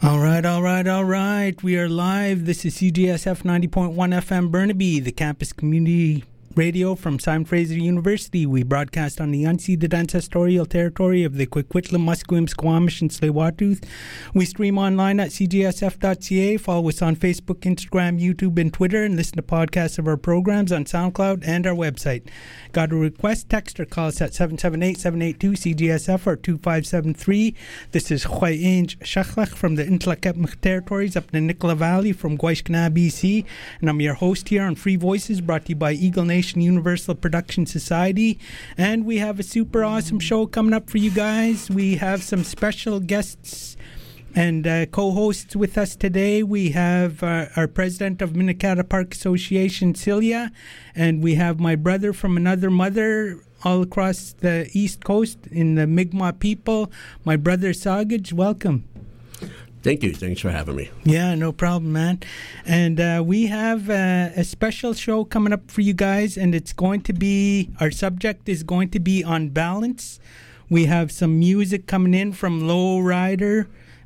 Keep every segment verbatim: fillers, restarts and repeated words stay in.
All right, all right, all right. We are live. This is C G S F ninety point one F M Burnaby, the campus community radio from Simon Fraser University. We broadcast on the unceded ancestral territory of the Coquitlam, Musqueam, Squamish, and Tsleil-Waututh. We stream online at c g s f dot c a. Follow us on Facebook, Instagram, YouTube, and Twitter, and listen to podcasts of our programs on SoundCloud and our website. Got a request? Text or call us at seven seven eight, seven eight two, C G S F or two five seven three. This is Khwainj Shakhlach from the Intlakep territories up in the Nicola Valley from Guayshkana, B C. And I'm your host here on Free Voices, brought to you by Eagle Nation Universal Production Society. And we have a super awesome show coming up for you guys. We have some special guests and uh, co-hosts with us today. We have uh, our president of Minikata Park Association, Celia, and we have my brother from another mother all across the East Coast in the Mi'kmaq people, my brother Sagaj. Welcome. Thank you. Thanks for having me. Yeah, no problem, man. And uh, we have uh, a special show coming up for you guys, and it's going to be, our subject is going to be on balance. We have some music coming in from Lowrider,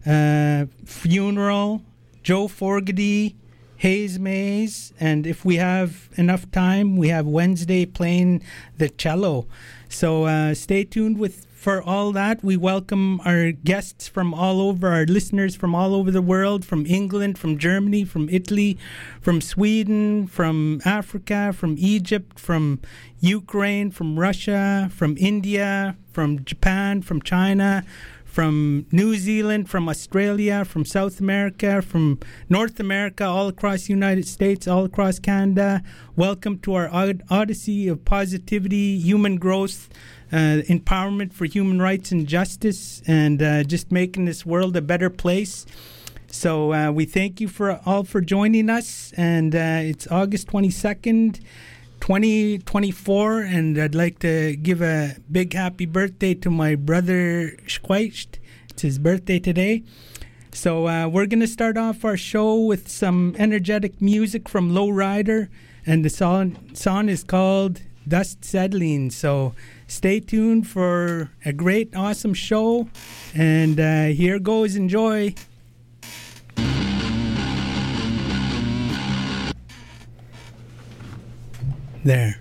uh, Funeral, Joe Forgedy, Hayes Mays, and if we have enough time, we have Wednesday playing the cello. So uh, stay tuned with for all that. We welcome our guests from all over, our listeners from all over the world, from England, from Germany, from Italy, from Sweden, from Africa, from Egypt, from Ukraine, from Russia, from India, from Japan, from China, from New Zealand, from Australia, from South America, from North America, all across the United States, all across Canada. Welcome to our od- odyssey of positivity, human growth, uh, empowerment for human rights and justice, and uh, just making this world a better place. So uh, we thank you for all for joining us, and uh, it's August twenty-second, twenty twenty-four, and I'd like to give a big happy birthday to my brother Shquaisht. It's his birthday today. So uh, we're going to start off our show with some energetic music from Lowrider, and the song, song is called Dust Settling. So stay tuned for a great, awesome show, and uh, here goes. Enjoy. There.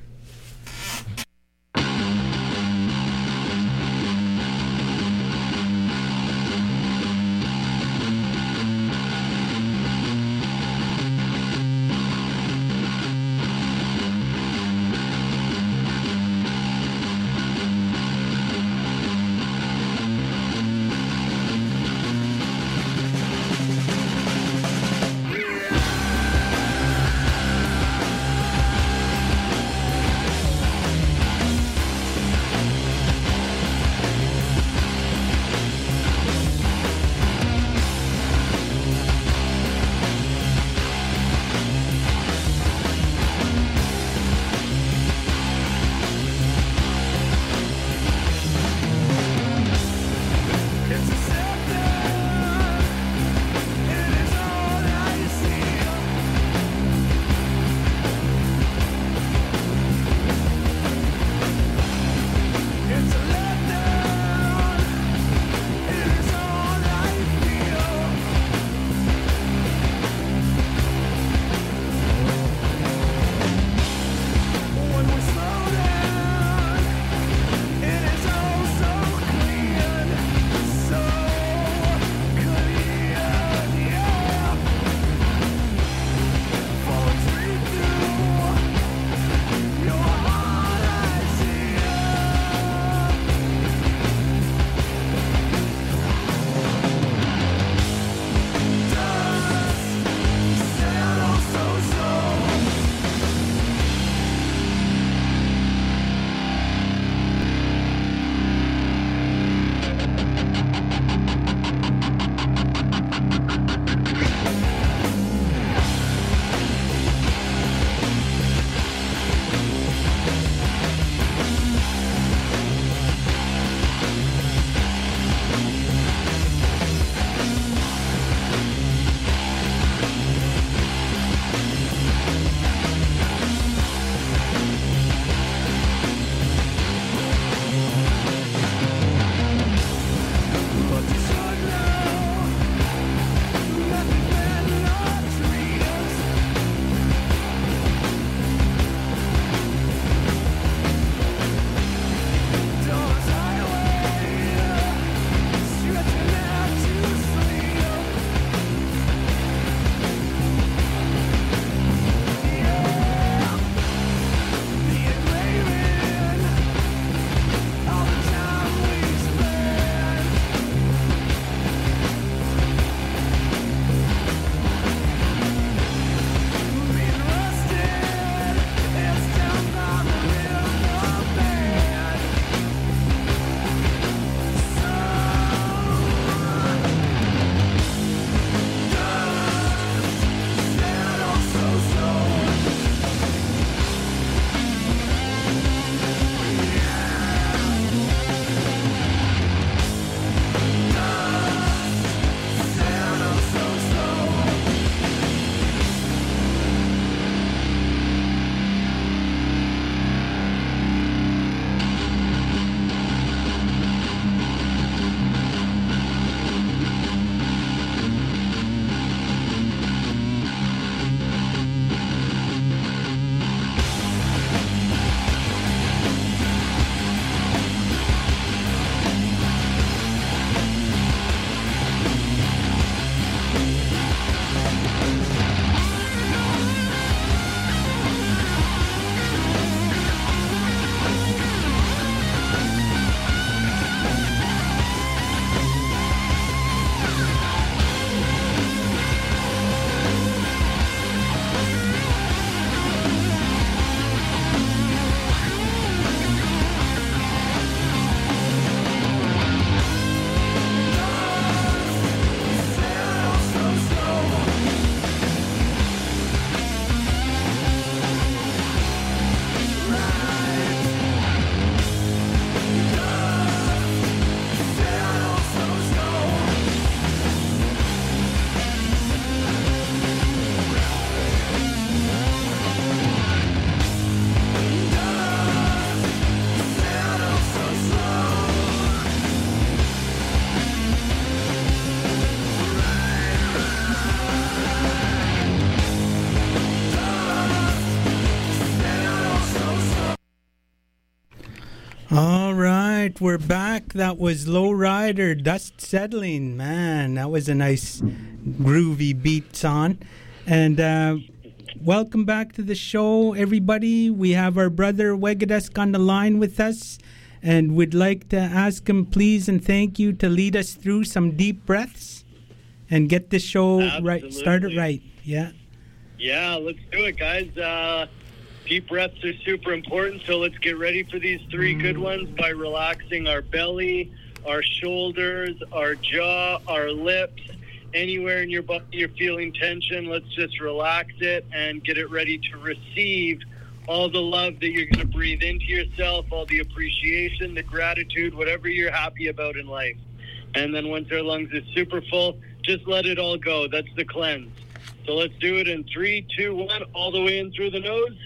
right, we're back. That was Lowrider, Dust Settling. Man, that was a nice groovy beat song. And uh, welcome back to the show, everybody. We have our brother Wegadusk on the line with us. And we'd like to ask him, please and thank you, to lead us through some deep breaths and get the show Absolutely. right, started right. Yeah. Yeah, let's do it, guys. Uh, deep breaths are super important, so let's get ready for these three good ones by relaxing our belly, our shoulders, our jaw, our lips. Anywhere in your body you're feeling tension, let's just relax it and get it ready to receive all the love that you're going to breathe into yourself, all the appreciation, the gratitude, whatever you're happy about in life. And then once our lungs are super full, just let it all go. That's the cleanse. So let's do it in three, two, one, all the way in through the nose.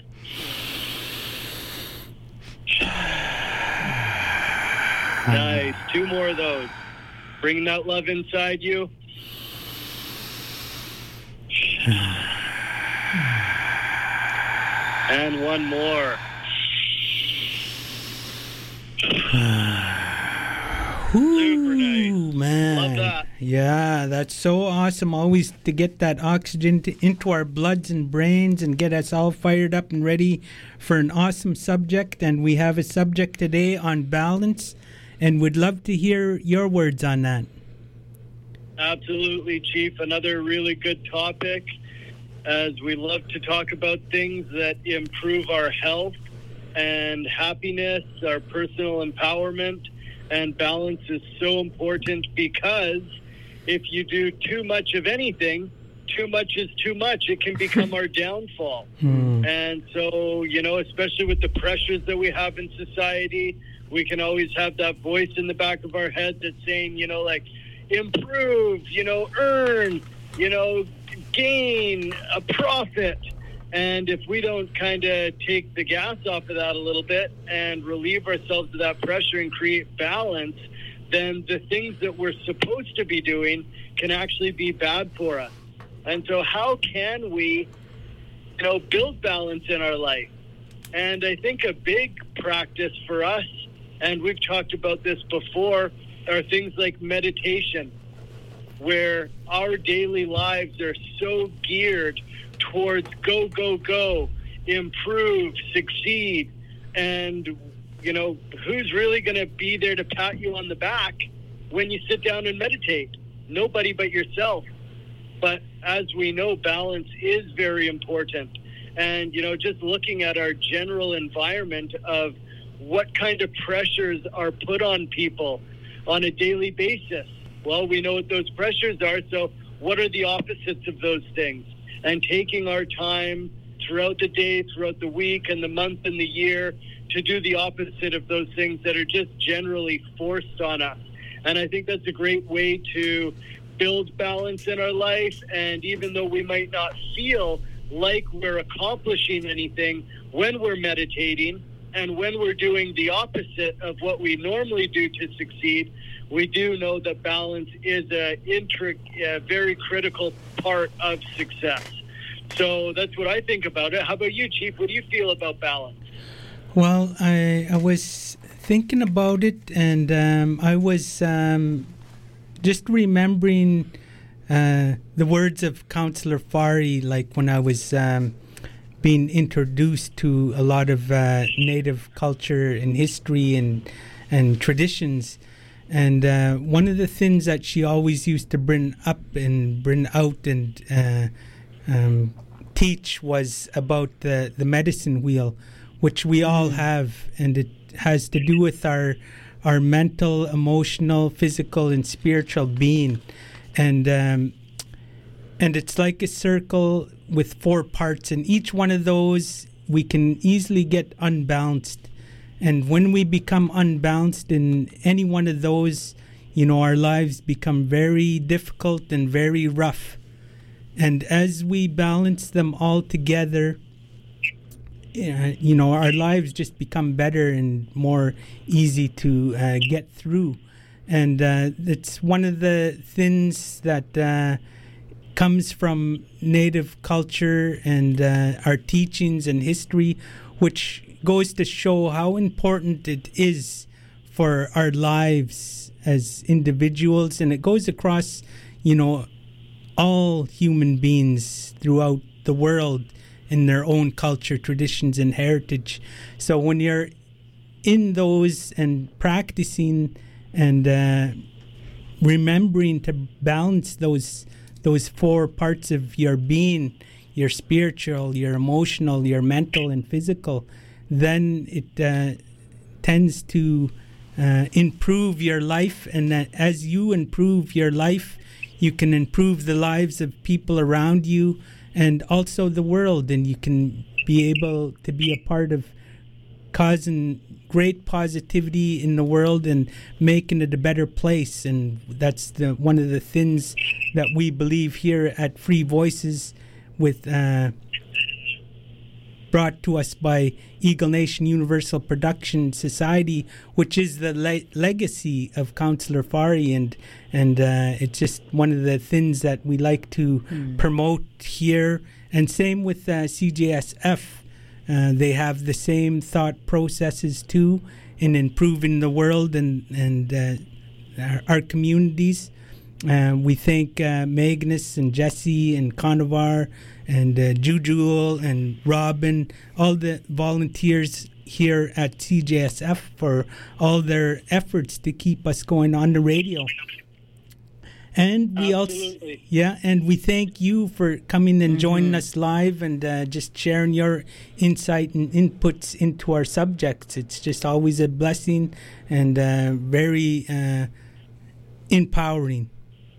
Nice. Two more of those. Bring that love inside you. And one more. Super nice. Man. Love that. Yeah, that's so awesome. Always to get that oxygen to, into our bloods and brains and get us all fired up and ready for an awesome subject. And we have a subject today on balance, and would love to hear your words on that. Absolutely, Chief. Another really good topic, as we love to talk about things that improve our health and happiness, our personal empowerment. And balance is so important, because if you do too much of anything, too much is too much. It can become our downfall. Hmm. And so, you know, especially with the pressures that we have in society, we can always have that voice in the back of our head that's saying, you know, like, improve, you know, earn, you know, gain a profit. And if we don't kind of take the gas off of that a little bit and relieve ourselves of that pressure and create balance, then the things that we're supposed to be doing can actually be bad for us. And so how can we, you know, build balance in our life? And I think a big practice for us, and we've talked about this before, are things like meditation, where our daily lives are so geared towards go, go, go, improve, succeed. And, you know, who's really going to be there to pat you on the back when you sit down and meditate? Nobody but yourself. But as we know, balance is very important. And, you know, just looking at our general environment of what kind of pressures are put on people on a daily basis. Well, we know what those pressures are, so what are the opposites of those things? And taking our time throughout the day, throughout the week and the month and the year to do the opposite of those things that are just generally forced on us. And I think that's a great way to build balance in our life. And even though we might not feel like we're accomplishing anything when we're meditating and when we're doing the opposite of what we normally do to succeed, we do know that balance is a, intric- a very critical part of success. So that's what I think about it. How about you, Chief? What do you feel about balance? Well, I I was thinking about it, and um, I was um, just remembering uh, the words of Councillor Fari, like when I was um, being introduced to a lot of uh, Native culture and history and and traditions. And uh, one of the things that she always used to bring up and bring out and uh, um, teach was about the, the medicine wheel, which we all have, and it has to do with our our mental, emotional, physical, and spiritual being. And um, and it's like a circle with four parts, and each one of those we can easily get unbalanced. And when we become unbalanced in any one of those, you know, our lives become very difficult and very rough. And as we balance them all together, uh, you know, our lives just become better and more easy to uh, get through. And uh, it's one of the things that uh, comes from Native culture and uh, our teachings and history, which goes to show how important it is for our lives as individuals, and it goes across, you know, all human beings throughout the world in their own culture, traditions, and heritage. So when you're in those and practicing and uh, remembering to balance those those four parts of your being, your spiritual, your emotional, your mental, and physical, then it uh, tends to uh, improve your life. And that as you improve your life, you can improve the lives of people around you and also the world, and you can be able to be a part of causing great positivity in the world and making it a better place. And that's the one of the things that we believe here at Free Voices, with uh, brought to us by Eagle Nation Universal Production Society, which is the le- legacy of Councillor Fari, and and uh, it's just one of the things that we like to mm. promote here. And same with uh, C J S F. Uh, they have the same thought processes too in improving the world and and uh, our, our communities. Uh, we thank uh, Magnus and Jesse and Conavar and uh, Jujul and Robin, all the volunteers here at C J S F, for all their efforts to keep us going on the radio. And we Absolutely. also, yeah, and we thank you for coming and Mm-hmm. joining us live and uh, just sharing your insight and inputs into our subjects. It's just always a blessing and uh, very uh, empowering.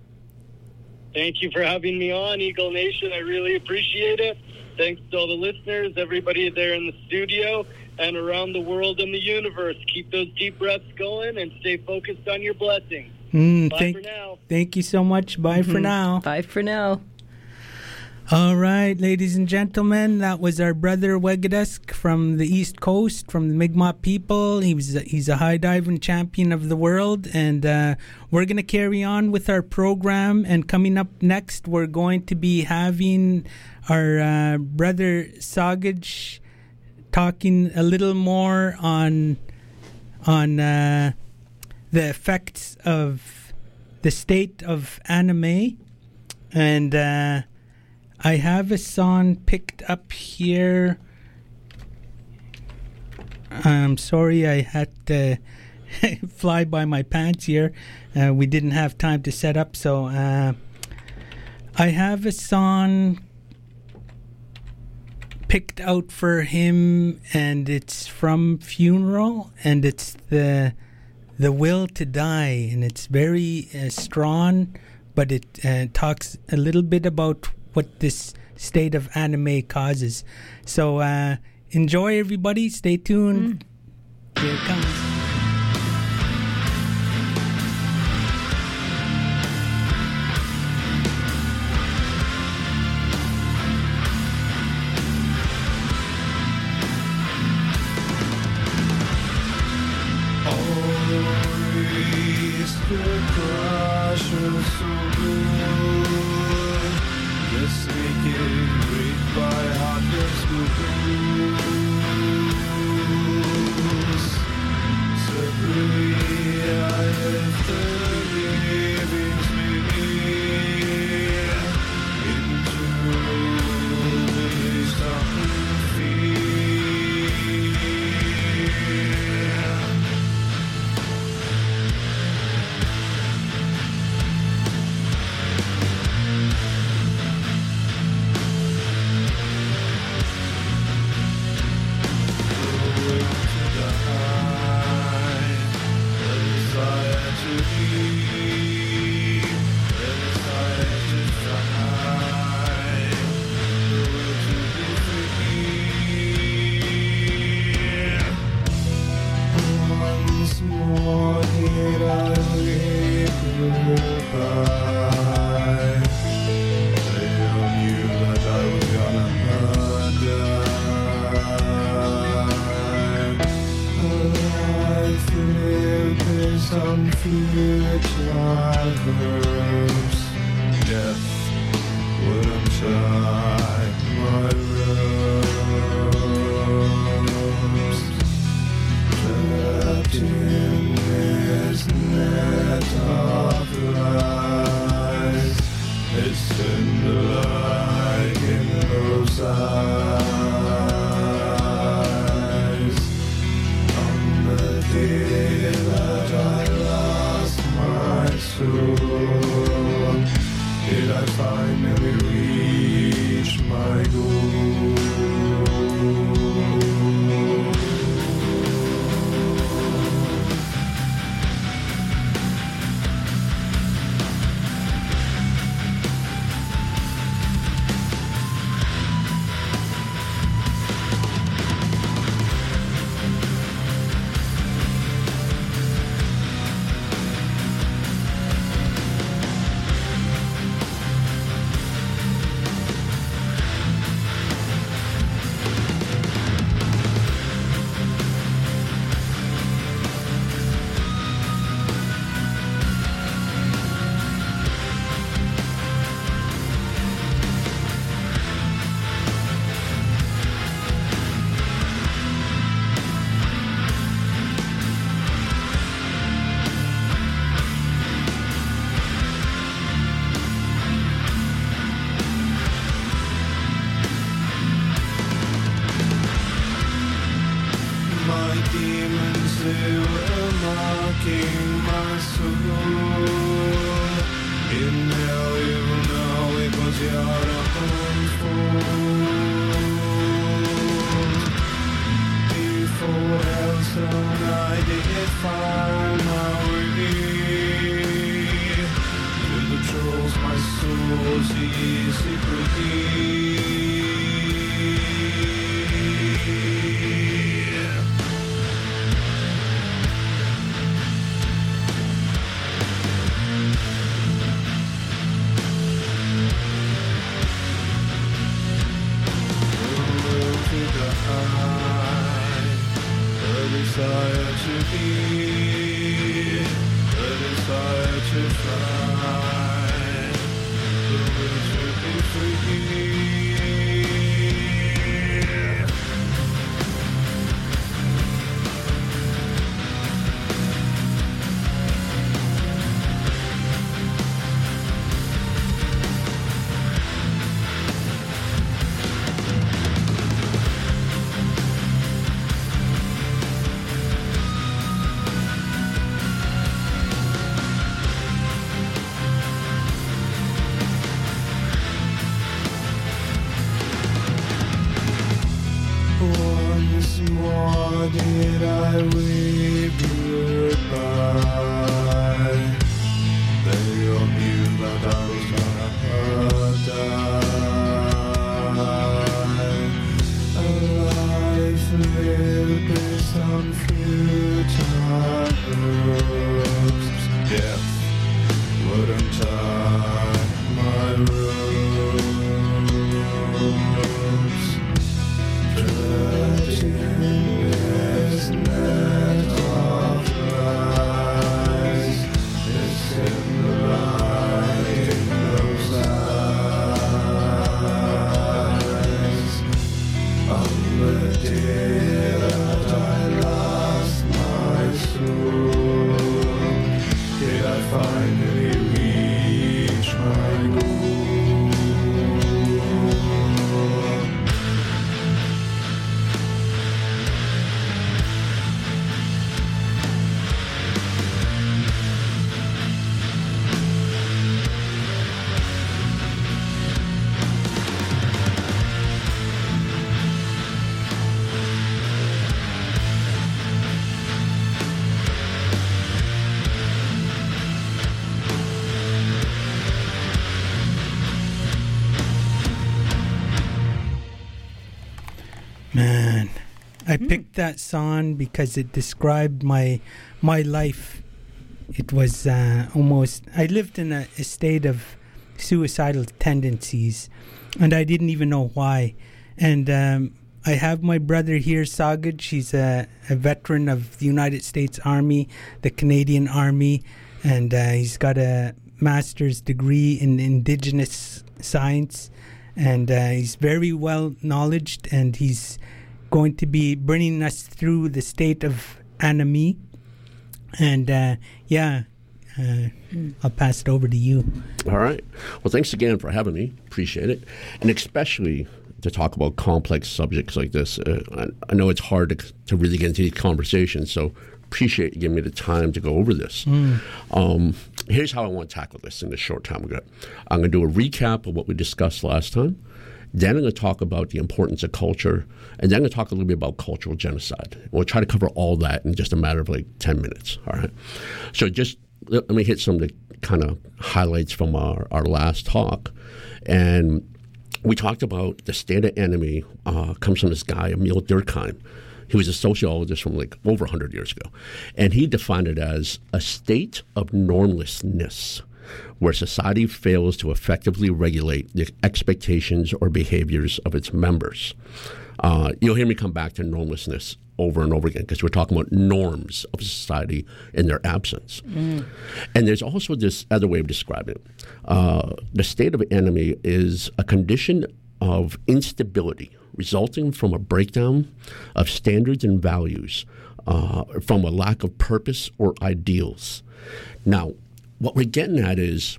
Thank you for having me on, Eagle Nation. I really appreciate it. Thanks to all the listeners, everybody there in the studio and around the world and the universe. Keep those deep breaths going and stay focused on your blessings. Mm, Bye thank, for now. Thank you so much. Bye Mm-hmm. for now. Bye for now. All right, ladies and gentlemen, that was our brother Wegadesk from the East Coast, from the Mi'kmaq people. He was a, he's a high diving champion of the world, and uh, we're going to carry on with our program. And coming up next, we're going to be having our uh, brother Sagaj talking a little more on on uh, the effects of the state of anime, and. Uh, I have a song picked up here. I'm sorry I had to fly by my pants here. Uh, we didn't have time to set up, so uh, I have a song picked out for him, and it's from Funeral, and it's the the Will to Die, and it's very uh, strong, but it uh, talks a little bit about what this state of anime causes. So uh, enjoy, everybody. Stay tuned. Mm. Here it comes. Always the crush of so good. Just naked, raped by heartless moves. Missing the light in those eyes. On the day that I lost my soul, did I finally reach my goal? Man, I mm. picked that song because it described my my life. It was uh, almost, I lived in a, a state of suicidal tendencies, and I didn't even know why. And um, I have my brother here, Sagad. She's a, a veteran of the United States Army, the Canadian Army, and uh, he's got a master's degree in Indigenous science. And uh, he's very well knowledged, and he's going to be bringing us through the state of Anami. And uh, yeah, uh, I'll pass it over to you. All right. Well, thanks again for having me. Appreciate it. And especially to talk about complex subjects like this. Uh, I, I know it's hard to, to really get into these conversations, so appreciate you giving me the time to go over this. Mm. Um, here's how I want to tackle this in the short time we got. I'm going to do a recap of what we discussed last time. Then I'm going to talk about the importance of culture, and then I'm going to talk a little bit about cultural genocide. We'll try to cover all that in just a matter of like ten minutes, all right? So just let me hit some of the kind of highlights from our, our last talk. And we talked about the state of enemy uh, comes from this guy, Emil Durkheim. He was a sociologist from like over one hundred years ago. And he defined it as a state of normlessness where society fails to effectively regulate the expectations or behaviors of its members. Uh, you'll hear me come back to normlessness over and over again because we're talking about norms of society in their absence. Mm. And there's also this other way of describing it. Uh, the state of enemy is a condition of instability resulting from a breakdown of standards and values, uh, from a lack of purpose or ideals. Now, what we're getting at is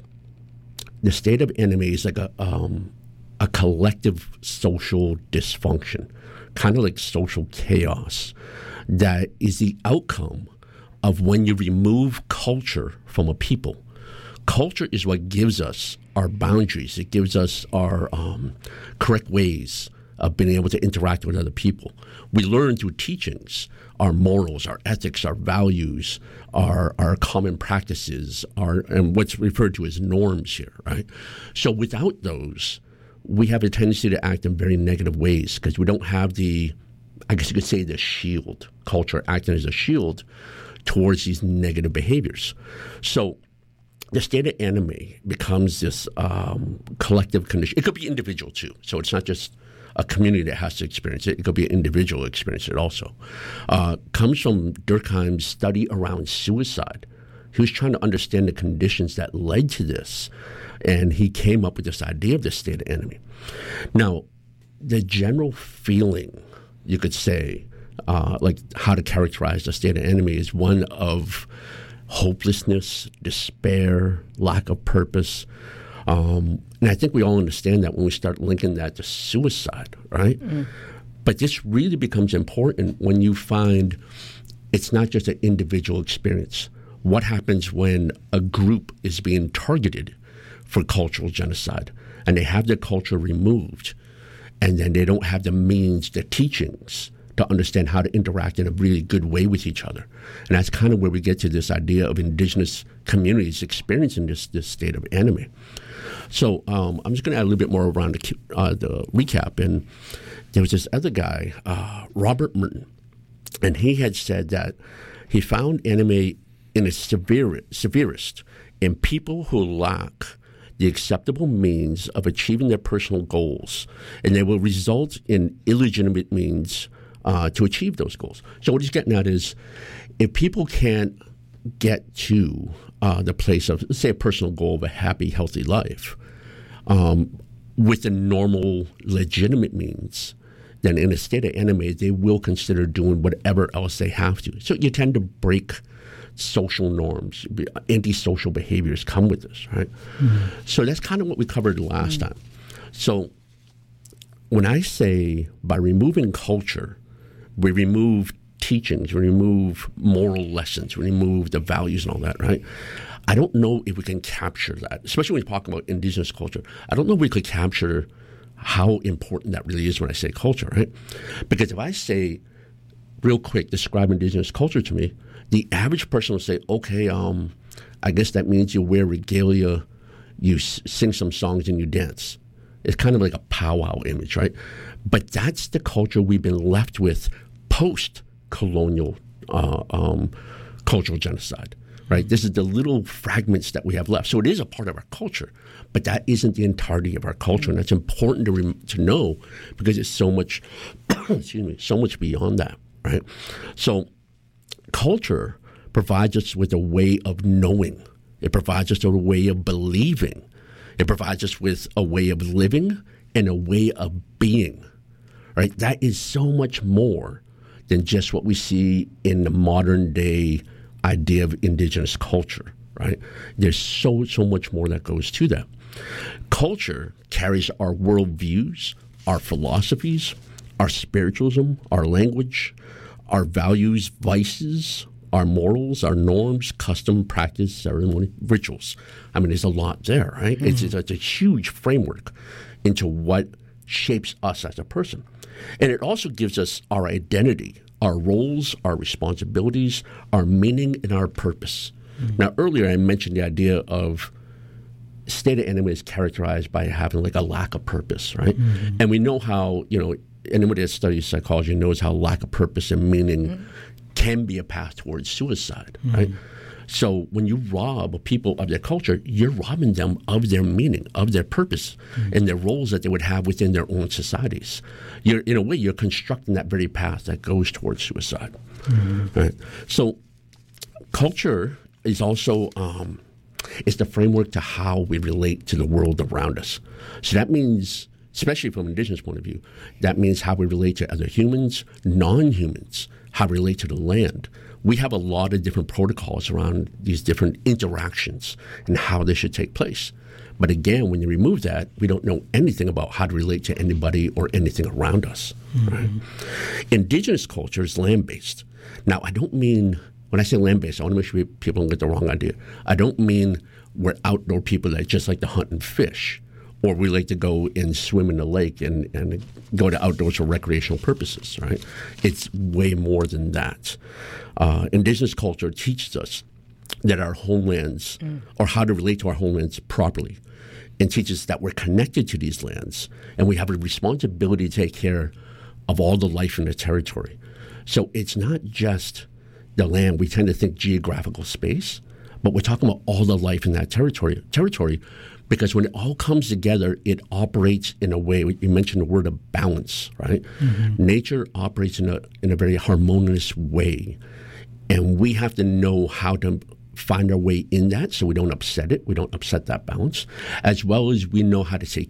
the state of enemy is like a um, a collective social dysfunction, kind of like social chaos, that is the outcome of when you remove culture from a people. Culture is what gives us our boundaries. It gives us our um, correct ways of being able to interact with other people. We learn through teachings our morals, our ethics, our values, our our common practices, our and what's referred to as norms here, right? So without those, we have a tendency to act in very negative ways because we don't have the, I guess you could say, the shield, culture acting as a shield towards these negative behaviors. So the state of enemy becomes this um, collective condition. It could be individual too. So it's not just a community that has to experience it. It could be an individual experience it also. Uh, comes from Durkheim's study around suicide. He was trying to understand the conditions that led to this, and he came up with this idea of the state of enemy. Now, the general feeling, you could say, uh, like how to characterize the state of enemy is one of hopelessness, despair, lack of purpose. Um, and I think we all understand that when we start linking that to suicide, right? Mm. But this really becomes important when you find it's not just an individual experience. What happens when a group is being targeted for cultural genocide and they have their culture removed and then they don't have the means, the teachings to understand how to interact in a really good way with each other. And that's kind of where we get to this idea of indigenous communities experiencing this, this state of enemy. So um, I'm just going to add a little bit more around the, uh, the recap. And there was this other guy, uh, Robert Merton, and he had said that he found enemy in its severe, severest in people who lack the acceptable means of achieving their personal goals, and they will result in illegitimate means uh, to achieve those goals. So what he's getting at is if people can't get to uh, the place of, let's say, a personal goal of a happy, healthy life um, with the normal, legitimate means, then in a state of enemy, they will consider doing whatever else they have to. So you tend to break social norms, antisocial behaviors come with this, right? Mm-hmm. So that's kind of what we covered last mm-hmm. time. So when I say by removing culture, we remove teachings, we remove moral lessons, we remove the values and all that, right? I don't know if we can capture that, especially when we talk about indigenous culture. I don't know if we could capture how important that really is when I say culture, right? Because if I say, real quick, describe indigenous culture to me, the average person will say, okay, um, I guess that means you wear regalia, you s- sing some songs, and you dance. It's kind of like a powwow image, right? But that's the culture we've been left with post-colonial uh, um, cultural genocide, right? This is the little fragments that we have left. So it is a part of our culture, but that isn't the entirety of our culture, and that's important to re- to know because it's so much, excuse me, so much beyond that, right? So culture provides us with a way of knowing. It provides us with a way of believing. It provides us with a way of living and a way of being, right? That is so much more than just what we see in the modern day idea of indigenous culture, right? There's so, so much more that goes to that. Culture carries our worldviews, our philosophies, our spiritualism, our language, our values, vices, our morals, our norms, custom, practice, ceremony, rituals. I mean, there's a lot there, right? Mm-hmm. It's, it's a huge framework into what shapes us as a person. And it also gives us our identity, our roles, our responsibilities, our meaning, and our purpose. Mm-hmm. Now, earlier I mentioned the idea of state of anime is characterized by having like a lack of purpose, right? Mm-hmm. And we know how, you know, anybody that studies psychology knows how lack of purpose and meaning mm-hmm. can be a path towards suicide, mm-hmm. right? So when you rob people of their culture, you're robbing them of their meaning, of their purpose, mm-hmm. and their roles that they would have within their own societies. You're, in a way, you're constructing that very path that goes towards suicide. Mm-hmm. Right? So culture is also um, is the framework to how we relate to the world around us. So that means, especially from an indigenous point of view, that means how we relate to other humans, non-humans, how we relate to the land. We have a lot of different protocols around these different interactions and how they should take place. But again, when you remove that, we don't know anything about how to relate to anybody or anything around us. Mm-hmm. Right? Indigenous culture is land-based. Now, I don't mean, when I say land-based, I want to make sure people don't get the wrong idea. I don't mean we're outdoor people that just like to hunt and fish, or we like to go and swim in the lake and, and go to outdoors for recreational purposes, right? It's way more than that. Uh, indigenous culture teaches us that our homelands, mm. or how to relate to our homelands properly, and teaches that we're connected to these lands, and we have a responsibility to take care of all the life in the territory. So it's not just the land. We tend to think geographical space, but we're talking about all the life in that territory. Territory, because when it all comes together, it operates in a way. You mentioned the word of balance, right? Mm-hmm. Nature operates in a in a very harmonious way, and we have to know how to find our way in that, so we don't upset it. We don't upset that balance, as well as we know how to take